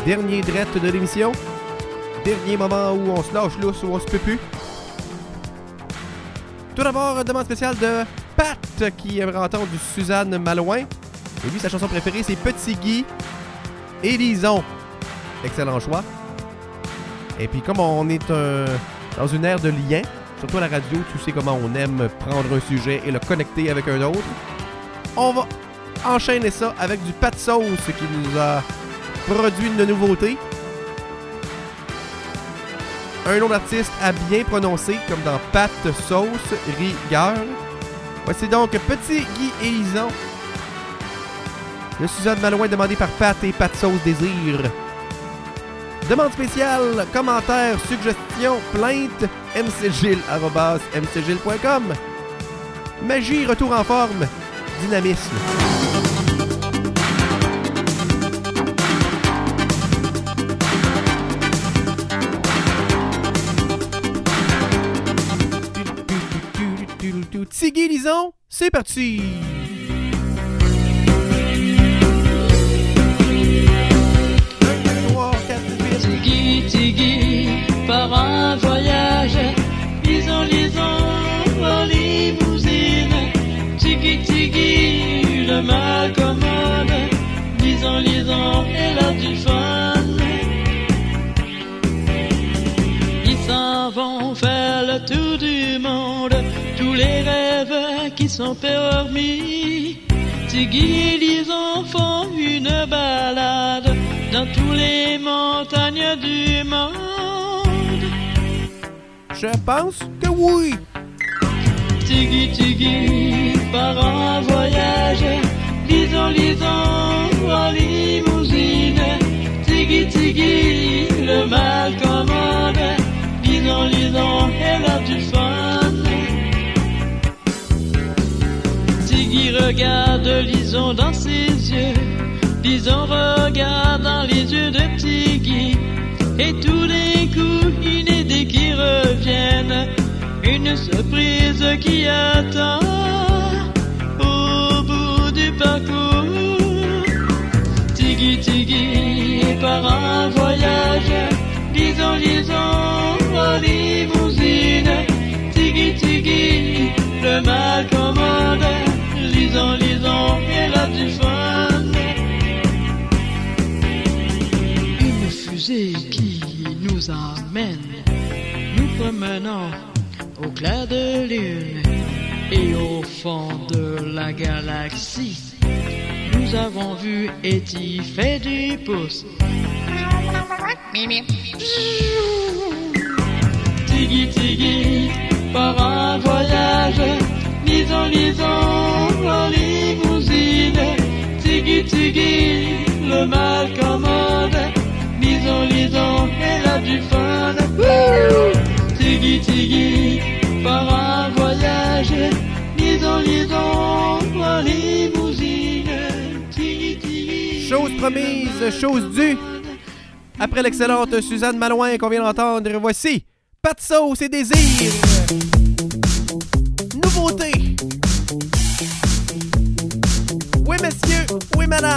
dernier drette de l'émission. Dernier moment où on se lâche lousse, où on se peut plus. Tout d'abord, demande spéciale de Pat qui aimerait entendre du Suzanne Malouin. Et lui, sa chanson préférée, c'est Petit Guy et Lison. Excellent choix. Et puis, comme on est dans une ère de lien, surtout à la radio, tu sais comment on aime prendre un sujet et le connecter avec un autre. On va enchaîner ça avec du Pat Sauce qui nous a produit une nouveauté. Un nom d'artiste à bien prononcer, comme dans Pat Sauce Rigueur. Voici donc Petit Guy et Lison. Le Suzanne Malouin demandé par Pat et Pat Sauce Désir. Demande spéciale, commentaires, suggestions, plaintes, mcgil@mcgil.com. Magie, retour en forme, dynamisme. Tiggy Lison, c'est parti! Tiggy, par un voyage, Lison, en limousine. Tiggy, le mal commode, Lison, elle a du fun. Ils s'en vont faire le tour du monde, tous les rêves qui sont permis. Tiggy et Lison font une balade dans toutes les montagnes du monde. Je pense que oui. Tiggy, par un voyage, Lison, en limousine. Tiggy, le mal commode, Lison, elle a du fun. Tiggy regarde Lison dans ses yeux, Lison regarde dans les yeux de Tiggy, et tout d'un coup une idée qui revienne, une surprise qui attend au bout du parcours. Tiggy, par un voyage, Lison, en limousine. Tiggy, le mal commode, Lison, elle a du fun. Une fusée qui nous emmène, nous promenons au clair de lune, et au fond de la galaxie, nous avons vu E.T. fait du pouce. Tiggy, par un voyage, Lison, en limousine. Tiggy, le mal commode, Lison, elle a du fun. Tiggy, par un voyage, Lison, en limousine. Tiggy. Chose promise, chose due. Après l'excellente Suzanne Malouin qu'on vient d'entendre, voici Pat Sauce et Désir. Nouveauté. Oui, messieurs, oui, madame.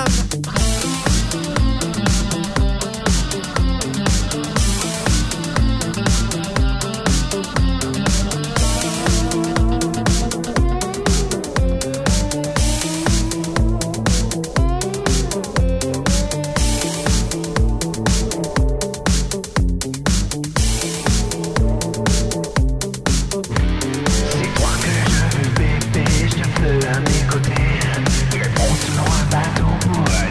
À mes côtés, on se loin bateau.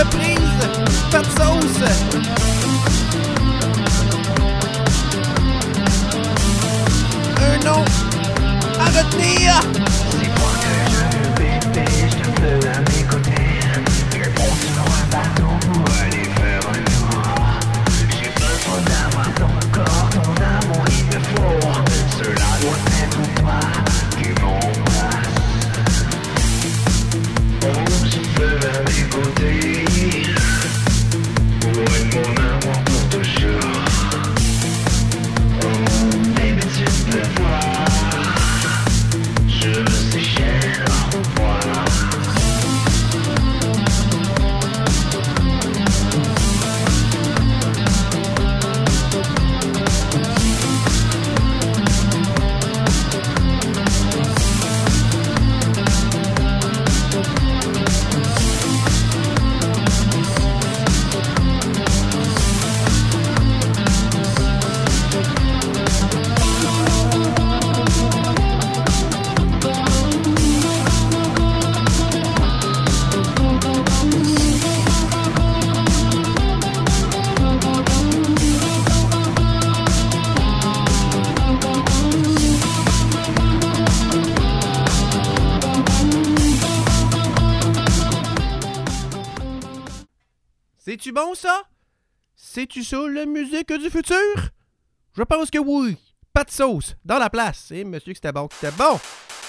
reprise. Pas de sauce. Un nom à retenir. C'est toi que je veux, bébé, je te veux à mes côtés. Je monte sur un bateau pour aller faire un tour. J'ai besoin d'avoir ton corps, ton amour, il me faut. Cela doit être toi qui m'embrasse. Oh, je te veux à mes côtés. Pour être mon amour pour toujours. Oh, baby, tu peux voir. Je veux sécher au revoir. C'est-tu bon, ça? C'est-tu ça, la musique du futur? Je pense que oui. Pas de sauce, dans la place. Et monsieur, que c'était bon, que c'était bon.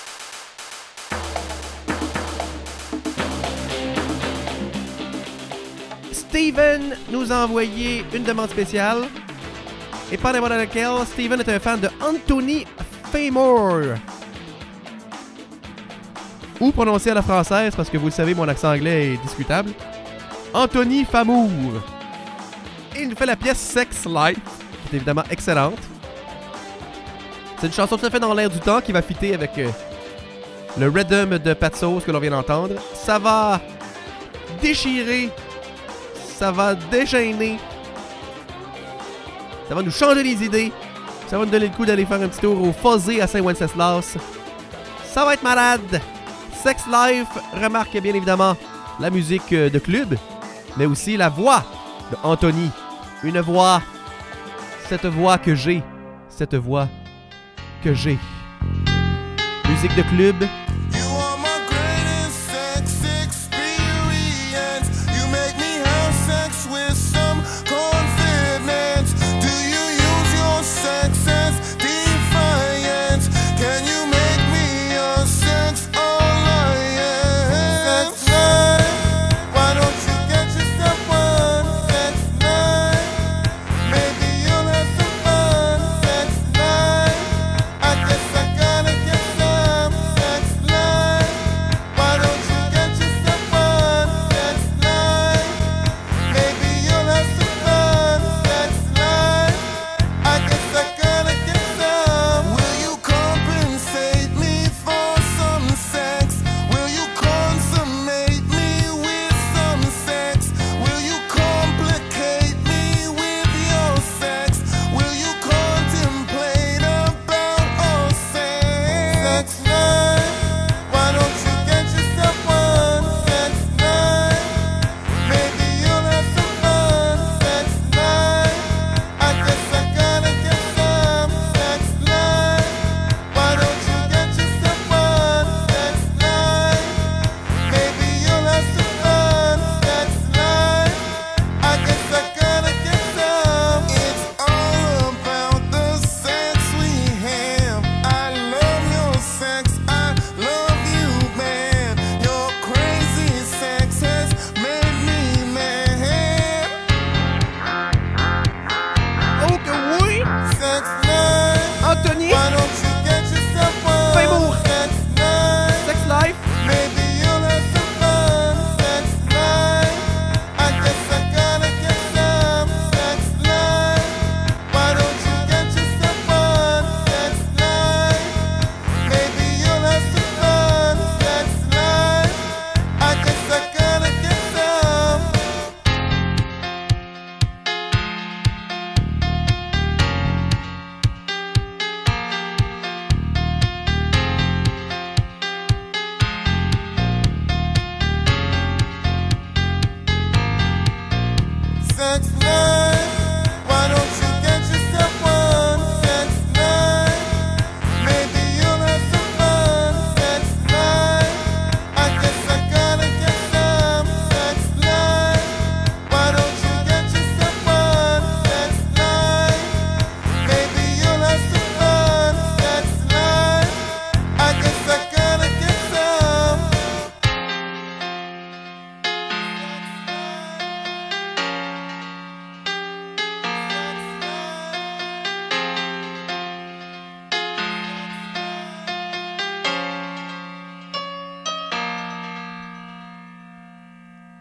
Steven nous a envoyé une demande spéciale. Et pas n'importe laquelle, Steven est un fan de Anthony Famour. Ou prononcé à la française, parce que vous le savez, mon accent anglais est discutable. Anthony Famour. Et il nous fait la pièce Sex Life, qui est évidemment excellente. C'est une chanson tout à fait dans l'air du temps qui va fitter avec le rhythm de Pat Sauce que l'on vient d'entendre. Ça va déchirer, ça va déchaîner, ça va nous changer les idées, ça va nous donner le coup d'aller faire un petit tour au Fuzzy à Saint-Wenceslas. Ça va être malade. Sex Life remarque bien évidemment la musique de club, mais aussi la voix de Anthony. Une voix, cette voix que j'ai, cette voix que j'ai. Musique de club. Sex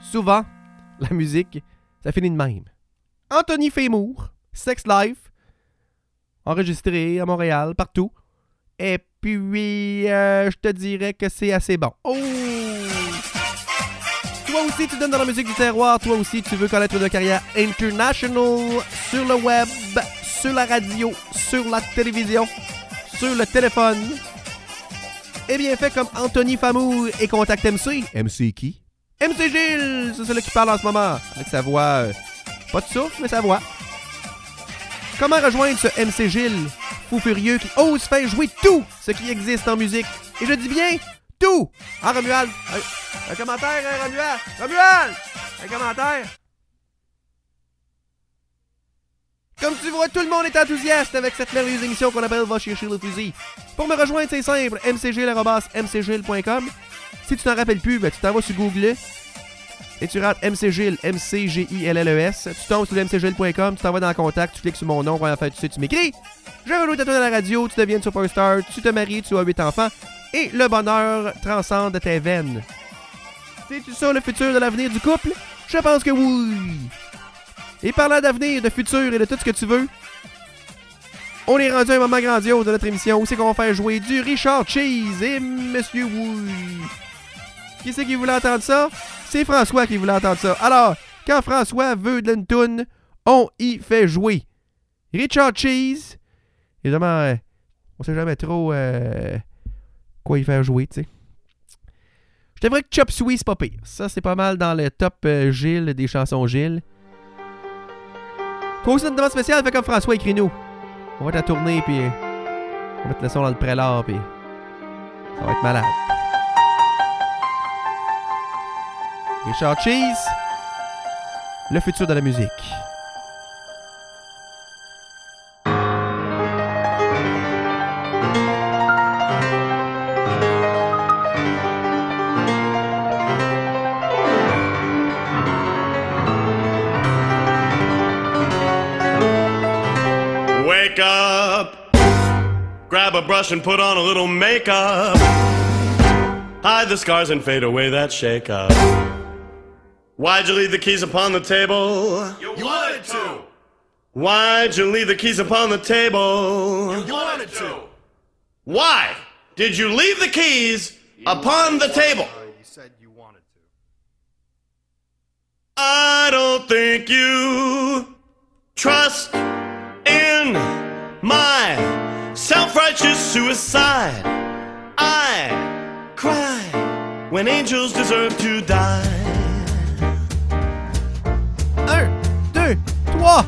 souvent, la musique, ça finit de même. Anthony Fémour, Sex Life, enregistré à Montréal, partout. Et puis, je te dirais que c'est assez bon. Oh! Toi aussi, tu donnes dans la musique du terroir. Toi aussi, tu veux connaître une carrière international sur le web, sur la radio, sur la télévision, sur le téléphone. Eh bien, fais comme Anthony Famour et contacte MC. MC qui? MC Gilles! C'est celui qui parle en ce moment. Avec sa voix... pas de souffle, mais sa voix. Comment rejoindre ce MC Gilles, fou furieux qui ose faire jouer tout ce qui existe en musique? Et je dis bien tout! Hein, Romuald? Un commentaire, hein, Romuald? Romuald! Un commentaire? Comme tu vois, tout le monde est enthousiaste avec cette merveilleuse émission qu'on appelle Va chercher le fusil. Pour me rejoindre, c'est simple, mcgilles@mcgilles.com. Si tu t'en rappelles plus, ben, tu t'en vas sur Google et tu rentres MCGilles, MCGILLES. Tu tombes sur mcgilles.com, tu t'en vas dans le contact, tu cliques sur mon nom, en fait, tu m'écris. Je rejoins ta à la radio, tu deviens une superstar, tu te maries, tu as 8 enfants et le bonheur transcende tes veines. C'est-tu ça le futur de l'avenir du couple? Je pense que oui! Et parlant d'avenir, de futur et de tout ce que tu veux, on est rendu à un moment grandiose de notre émission où c'est qu'on va faire jouer du Richard Cheese et Monsieur Oui. Qui c'est qui voulait entendre ça? C'est François qui voulait entendre ça. Alors, quand François veut de une toune, on y fait jouer. Richard Cheese, évidemment, on sait jamais trop quoi y faire jouer, tu sais. Je t'aimerais que Chop Suey, c'est pas pire. Ça, c'est pas mal dans le top Gilles des chansons Gilles. Toi aussi, notre demande spéciale, fait comme François, écris-nous. On va te la tourner, puis on va mettre le son dans le prélat, puis ça va être malade. Richard Cheese, le futur de la musique. Wake up, grab a brush and put on a little makeup. Hide the scars and fade away that shake-up. Why'd you leave the keys upon the table? You wanted to. Why'd you leave the keys upon the table? You wanted to. Why did you leave the keys upon the table? You said you wanted to. I don't think you trust in my self-righteous suicide. I cry when angels deserve to die. 1, 2, 3.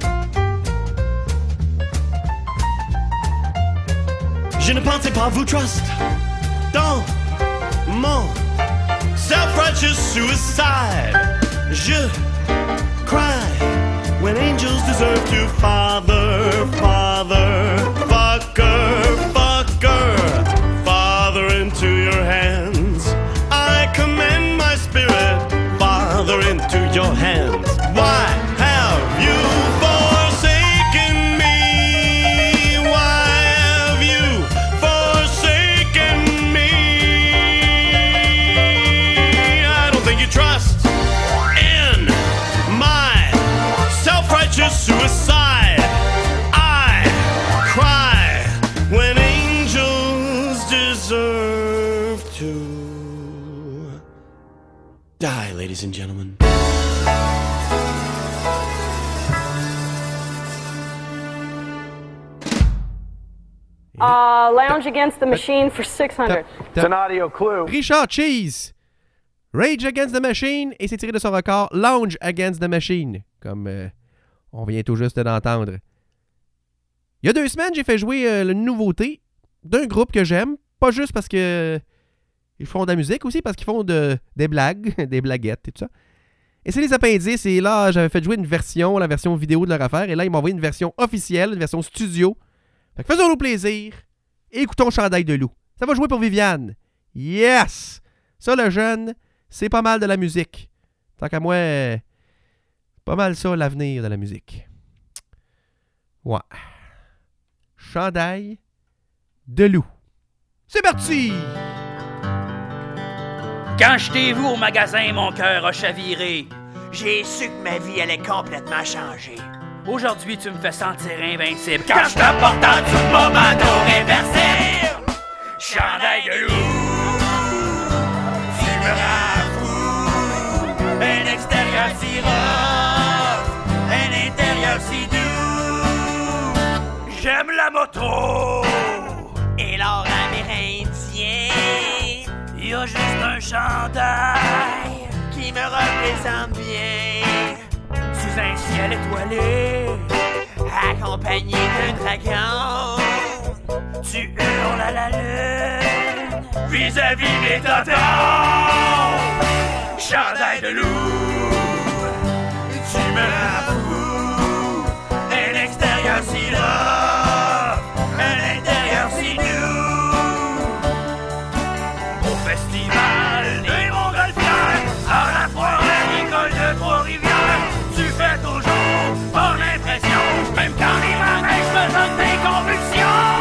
Je ne pensais pas vous trust dans mon self-righteous suicide. Je cry when angels deserve to father, father, fucker, fucker, father into your hands. I commend my spirit, father into your hands. Why have you forsaken me? Why have you forsaken me? I don't think you trust in my self-righteous suicide. I cry when angels deserve to die, ladies and gentlemen. Lounge Against the Machine for 600. It's an audio clue. Richard Cheese, Rage Against the Machine, et c'est tiré de son record Lounge Against the Machine, comme on vient tout juste d'entendre. Il y a 2 semaines, j'ai fait jouer la nouveauté d'un groupe que j'aime, pas juste parce que ils font de la musique, aussi parce qu'ils font des blagues, des blaguettes et tout ça. Et c'est les Appendices, et là, j'avais fait jouer une version, la version vidéo de leur affaire, et là, ils m'ont envoyé une version officielle, une version studio. Fait que faisons-nous plaisir et écoutons Chandail de loup. Ça va jouer pour Viviane. Yes! Ça, le jeune, c'est pas mal de la musique. Tant qu'à moi, pas mal ça, l'avenir de la musique. Ouais. Chandail de loup. C'est parti! Quand je t'ai vu au magasin, mon cœur a chaviré. J'ai su que ma vie allait complètement changer. Aujourd'hui, tu me fais sentir invincible. Quand je te porte en dessous de mon manteau réversible, chandail de loup, tu me rends fou. Un extérieur si rough, un intérieur si doux. J'aime la moto et l'or amérindien. Y a juste un chandail qui me représente bien. Sous un ciel étoilé, accompagné d'un dragon, tu hurles à la lune vis-à-vis mes tontons. Chandail de loup, tu me rends fou. Un extérieur si rough, un intérieur si doux. Au festival des Montgolfières, à la foire à l'école de Trois-Rivières, tu fais toujours mon impression, même quand les manèges me donnent des convulsions.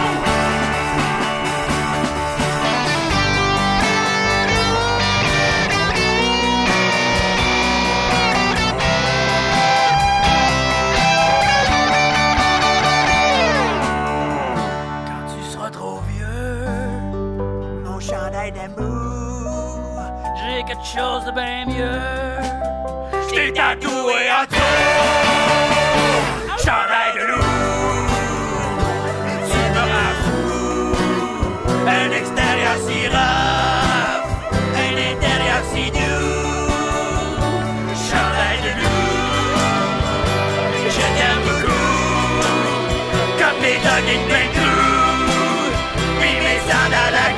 Quand tu seras trop vieux, mon chandail d'amour, J'ai quelque chose de bien mieux. je t'ai tatoué en tout. Chandail de loup, tu me rends fou. Un extérieur si rough, un intérieur si doux. Chandail de loup, je t'aime beaucoup. Comme les jogging de Bentley, puis mes sandales à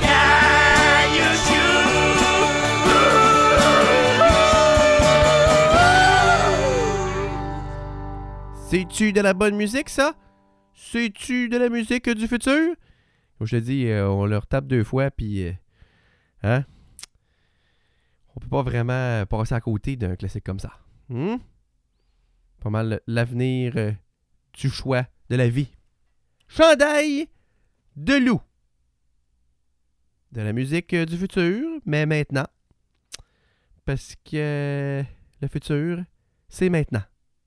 C'est-tu de la bonne musique, ça? C'est-tu de la musique du futur? Comme je te dis, on leur tape 2 fois, puis... hein? On peut pas vraiment passer à côté d'un classique comme ça. Pas mal l'avenir du choix de la vie. Chandail de loup. De la musique du futur, mais maintenant. Parce que le futur, c'est maintenant.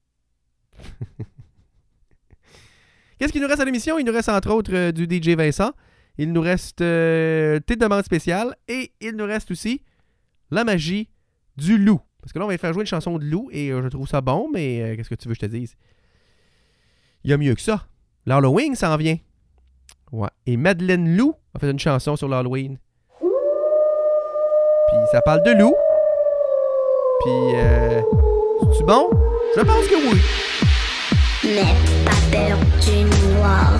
Qu'est-ce qu'il nous reste à l'émission? Il nous reste entre autres du DJ Vincent. Il nous reste tes demandes spéciales. Et il nous reste aussi la magie du loup. Parce que là, on va faire jouer une chanson de loup. Et je trouve ça bon, mais qu'est-ce que tu veux que je te dise? Il y a mieux que ça. L'Halloween s'en vient. Ouais. Et Madeleine Lou a fait une chanson sur l'Halloween. Puis ça parle de loup. Puis, c'est-tu bon? Je pense que oui. N'aie pas peur du noir.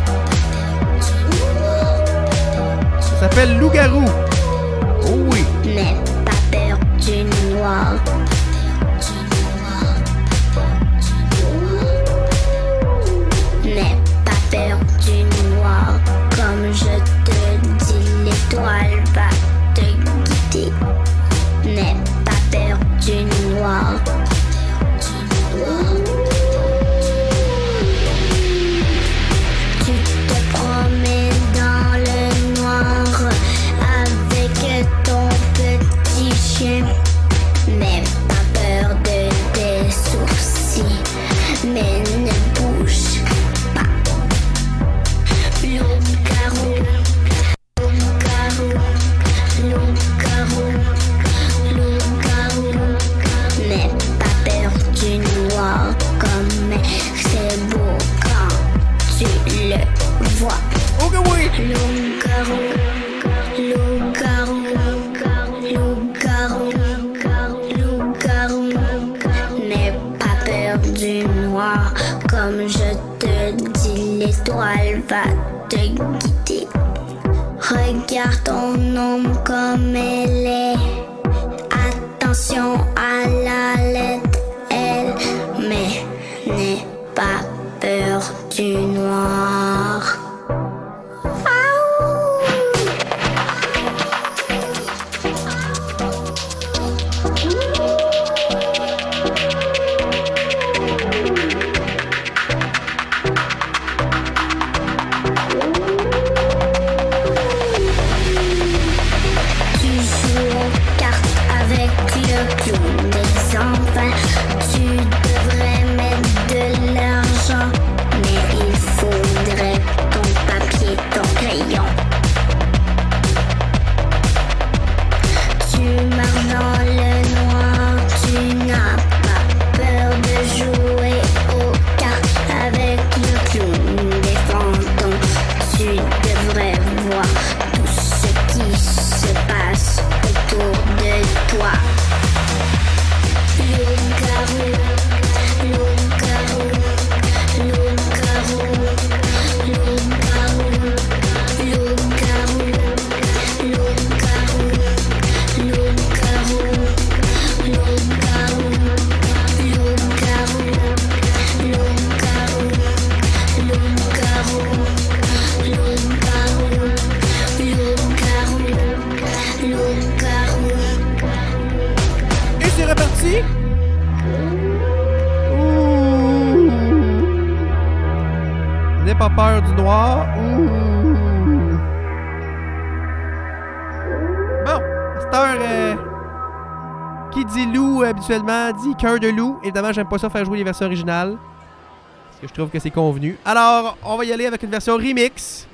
Ça s'appelle Loup-garou. Oh oui. N'aie pas peur du noir. N'aie pas peur du noir. Comme je te dis, l'étoile va te guider. N'aie pas peur du noir. Tu te promènes dans le noir avec ton petit chien. N'aie pas peur de tes sourcils, mais ne bouge pas. Loup-garou, loup-garou, loup-garou, loup-garou. N'aie pas peur du noir, comme c'est beau quand tu le vois. Oh que oui! Loup-garou, loup-garou, loup-garou, loup-garou. N'aie pas peur du noir, comme je te dis, l'étoile va te guider. Regarde ton ombre comme elle est. Attention à la lettre L, mais n'aie pas peur du noir. Tu joues aux cartes N'aie pas peur du noir. Ouh. Bon, à cette heure, qui dit loup habituellement dit cœur de loup. Évidemment, j'aime pas ça faire jouer les versions originales. Parce que je trouve que c'est convenu. Alors, on va y aller avec une version remix.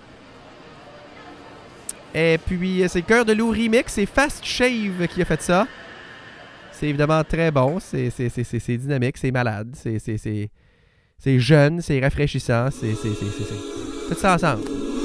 Et puis, c'est Cœur de loup remix. C'est Fast Shave qui a fait ça. C'est évidemment très bon. C'est dynamique, c'est malade. C'est jeune, c'est rafraîchissant. C'est tout ça ensemble.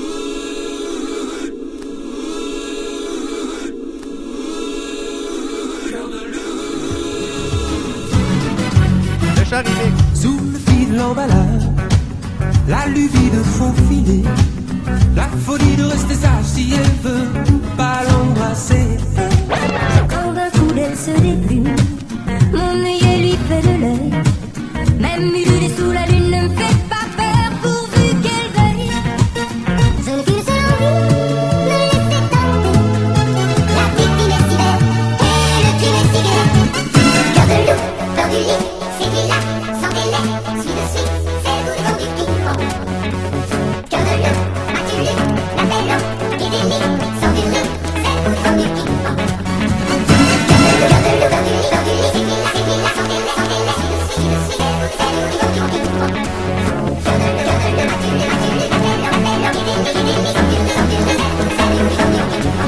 Le chant remix. Sous le fil de l'emballage, la lubie de faufiler, la folie de rester sage si elle veut pas l'embrasser. Quand d'un coup d'elle se déplume, mon œillet lui fait de l'œil. Même ululer sous la lune ne me fait pas peur pourvu qu'elle veuille. Je n'ai qu'une seule envie, me laisser tenter. La victime est si belle et le crime est si gai. Cœur de loup, dans du lit, c'est là, sans délai. Suis le suite, c'est le goût du piment. Cœur de loup, as-tu lu la belle eau qui délie, sans du lit, c'est le goût du piment. Cœur de loup, dans du lit, c'est là, sans délai, sans délai. Suis le suite, c'est le goût du piment. Cœur de loup, as-tu lu la belle eau qui délie, sans du lit, c'est le goût du piment.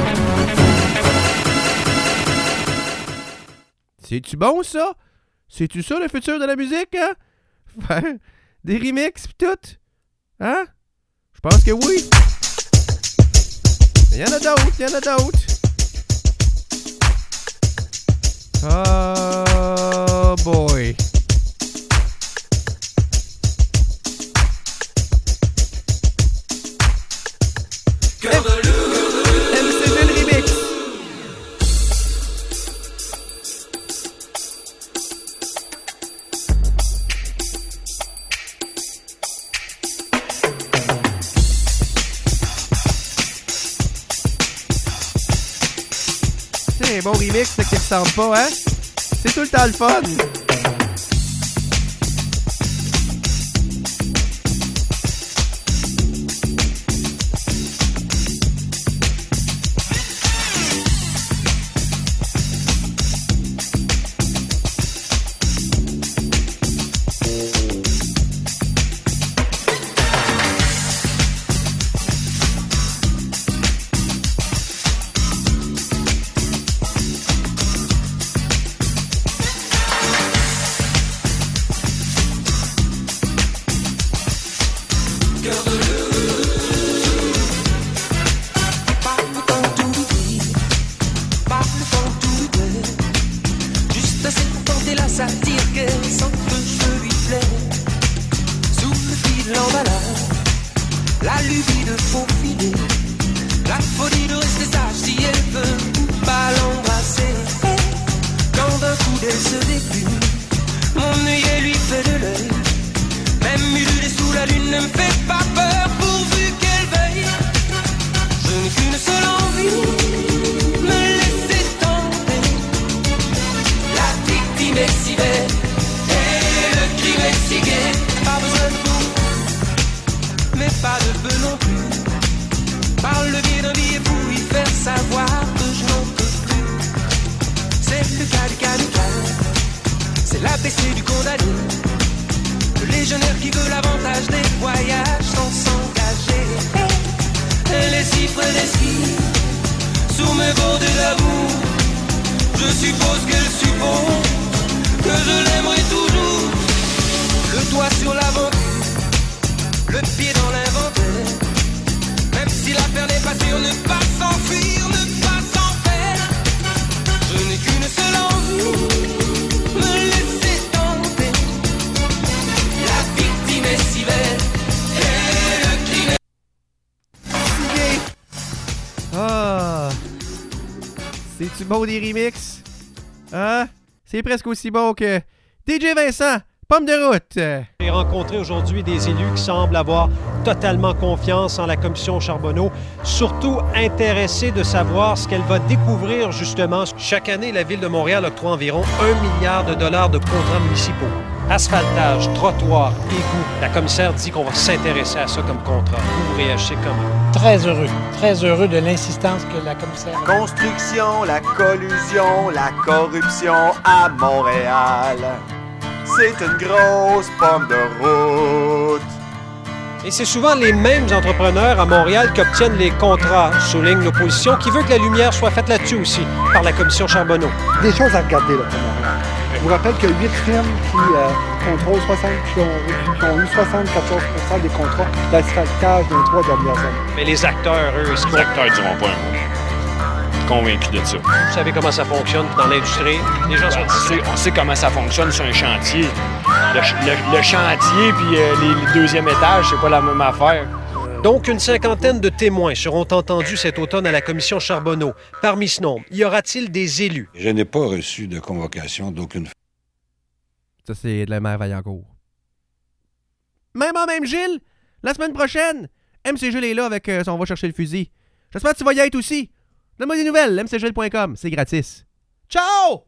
C'est-tu bon, ça? C'est-tu ça, le futur de la musique, hein? Faire des remixes pis tout? Hein? Je pense que oui. Mais y'en a d'autres, Oh boy. Cœur de loup, MCG le remix. C'est un bon remix qui ressemble pas, hein? C'est tout le temps le fun. C'est-tu bon des remixes? Hein? C'est presque aussi bon que DJ Vincent, Pomme de route. J'ai rencontré aujourd'hui des élus qui semblent avoir totalement confiance en la commission Charbonneau, surtout intéressés de savoir ce qu'elle va découvrir justement. Chaque année, la Ville de Montréal octroie environ 1 milliard de dollars de contrats municipaux. asphaltage, trottoir, égout. La commissaire dit qu'on va s'intéresser à ça comme contrat. Vous réagissez comment? Très heureux de l'insistance que la commissaire... Construction, la collusion, la corruption à Montréal. C'est une grosse pomme de route. Et c'est souvent les mêmes entrepreneurs à Montréal qui obtiennent les contrats, souligne l'opposition, qui veut que la lumière soit faite là-dessus aussi, par la commission Charbonneau. Des choses à regarder, là, pour Montréal. Je vous rappelle qu'il y a 8 firmes qui contrôlent qui ont eu 74% des contrats d'asphaltage dans les 3 dernières années. Mais les acteurs, eux, est-ce qu'ils Les acteurs diront pas un mot. Convaincus de ça. Vous savez comment ça fonctionne dans l'industrie? Les gens sont distraits. On sait comment ça fonctionne sur un chantier. Le chantier puis les deuxième étage, c'est pas la même affaire. Donc, une cinquantaine de témoins seront entendus cet automne à la commission Charbonneau. Parmi ce nombre, y aura-t-il des élus? Je n'ai pas reçu de convocation d'aucune... Ça, c'est de la mère Vaillancourt. Même Gilles, la semaine prochaine, MC Gilles est là avec son « Va chercher le fusil ». J'espère que tu vas y être aussi. Donne-moi des nouvelles, mcgilles.com, c'est gratis. Ciao!